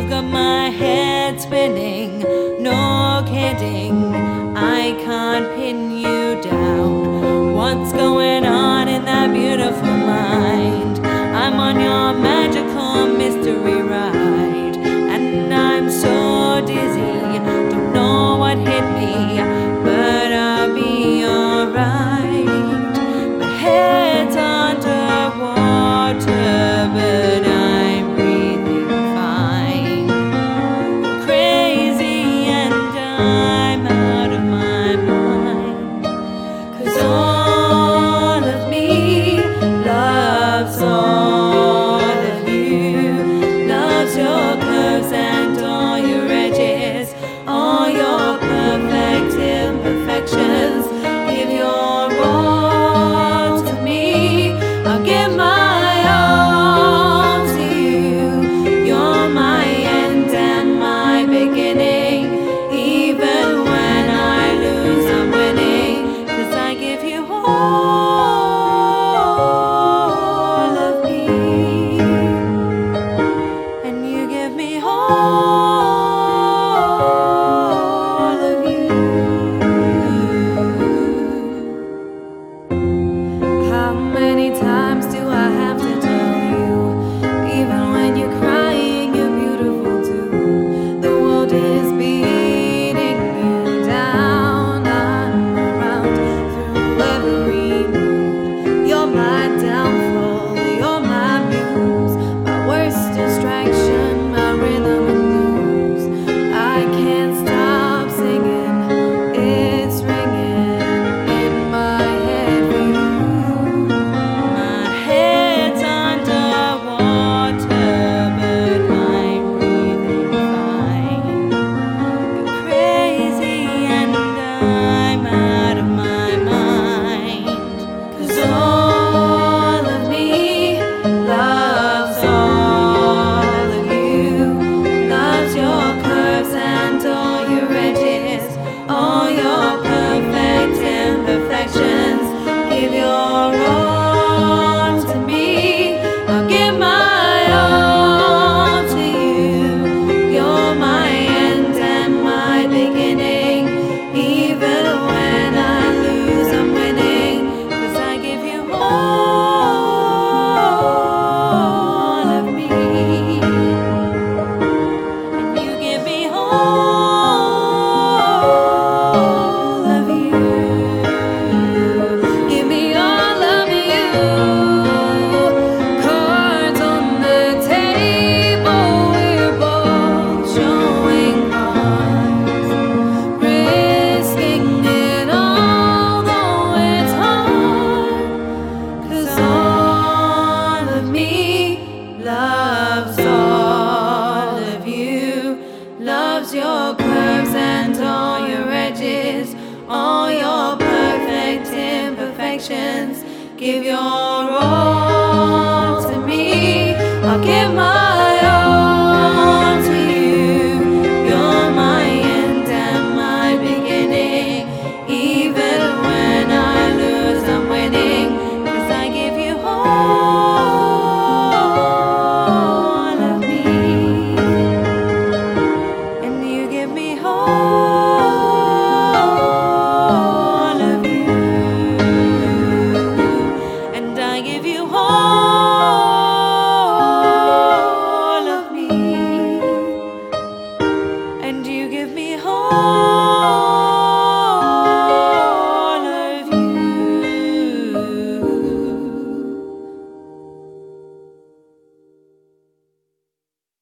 You've got my head spinning, no kidding. I can't pin you down. What's going on in that beautiful mind? I'm on your magical mystery ride, and I'm so dizzy, don't know what hit me, but I'll be alright. My head's underwater, but I'm breathing fine. Crazy and I'm out of my mind, 'cause all of me loves all of you, loves your curves and all your edges, all your perfect imperfections. Give your all to me, I'll give my all to you. You're my end and my beginning. Even when I lose, I'm winning, 'cause I give you all of me, and you give me all of you. How many times do I have to tell you? Even when you're crying, you're beautiful too. The world is beating you down. I'm around through every mood. You're my downfall, you're my muse, my worst distraction, my rhythm and blues. I can't stop singing, it's ringing in my head for you. My head's underwater, but I'm breathing fine. You're crazy and I'm out of my mind, 'cause all of me loves all of you, loves your curves and all your edges, all your perfect imperfections. Give your all to me, I'll give my all to you. You're my end and my beginning. Even when I lose, I'm winning, 'cause I give you all of me, and you give me all of you. Give me all of you. Cards on the table, we're both showing cards, risking it all, though it's hard. 'Cause all of me loves all of you, loves your curves and all your edges, all your perfect imperfections. Give your all to me, I'll give my